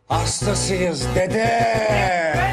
Hastasıyız dede.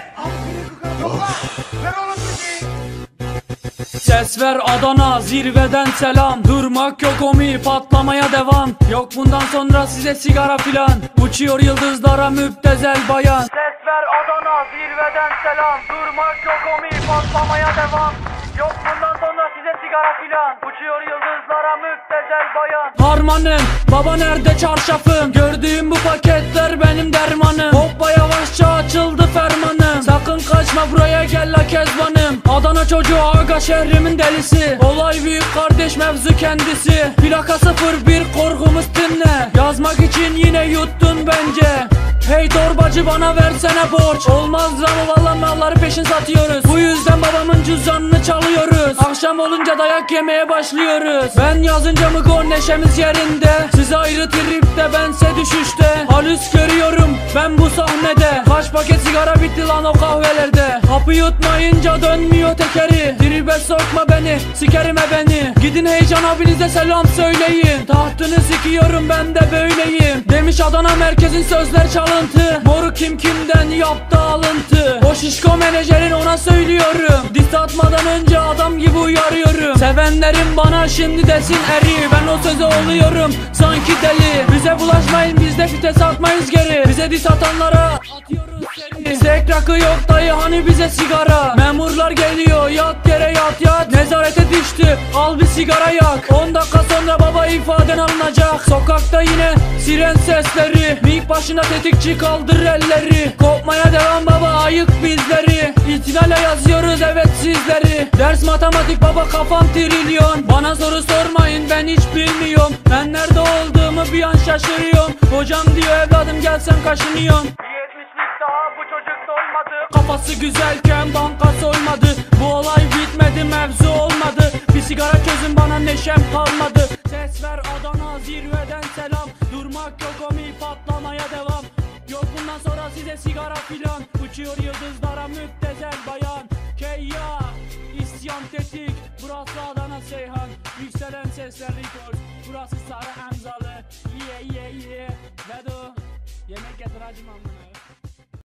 Ses ver Adana, zirveden selam. Durmak yok omi, patlamaya devam. Yok bundan sonra size sigara filan. Uçuyor yıldızlara müptezel bayan. Ses ver Adana, zirveden selam. Durmak yok omi, patlamaya devam. Yok bundan sonra size sigara filan. Uçuyor yıldızlara müptezel bayan. Harmanım, baba nerede çarşafım? Gördüğüm bu paketler benim dermanım. Hoppa yavaşça açıldı fermanım. Sakın kaçma buraya gel la kezbanım. Adana çocuğu aga şehrimin delisi. Olay büyük kardeş mevzu kendisi. Plaka 01 korkumuz dinle. Yazmak için yine yuttun bence. Hey torbacı bana versene borç. Olmaz ama vallahi malları peşin satıyoruz. Bu yüzden babamın cüzdanını çalıyoruz. Akşam olunca dayak yemeye başlıyoruz. Ben yazınca mı gol neşemiz yerinde. Siz ayrı tripte bense düşüşte. Halüs görüyorum ben bu sahnede. Kaç paket sigara bitti lan o kahvelerde. Hapı yutmayınca dönmüyor tekeri. Tribe sokma beni, sikerime beni. Gidin Heyecan abinize selam söyleyin. Tahtını sikiyorum ben de böyleyim. Demiş Adana merkezin sözler çalıntı. Moru kim kimden yaptı alıntı. O şişko menajerin ona söylüyorum. Diss atmadan önce adam gibi uyarıyorum. Sevenlerim bana şimdi desin eri. Ben o söze oluyorum sanki deli. Bize bulaşmayın biz de vites atmayız geri. Bize diss atanlara atıyoruz seni. Sek rakı yok dayı hani bize sigara. Memurlar geliyor yat yere yat yat. Nezarete düştü al bir sigara yak. 10 dakika sonra baba ifaden alınacak. Sokakta yine siren sesleri. Mik başına tetikçi kaldır elleri. Kopmaya devam baba ayık bizleri. İtinale yazıyoruz evet sizleri. Ders matematik baba kafam trilyon. Bana soru sormayın ben hiç bilmiyorum. Ben nerede olduğumu bir an şaşırıyorum. Hocam diyor evladım gel sen kaşınıyorsun. Daha bu çocuk doymadı. Kafası güzelken banka soymadı. Bu olay bitmedi mevzu olmadı. Bir sigara çözün bana neşem kalmadı. Ses ver Adana zirveden selam. Durmak yok omi patlamaya devam. Yok bundan sonra size sigara filan. Uçuyor yıldızlara müptezel bayan. Keyya isyan tetik. Burası Adana Seyhan. Yükselen sesler record. Burası Sarı Hamzalı. Yeah yeah yeah. Vedo yemek getir hacım amına.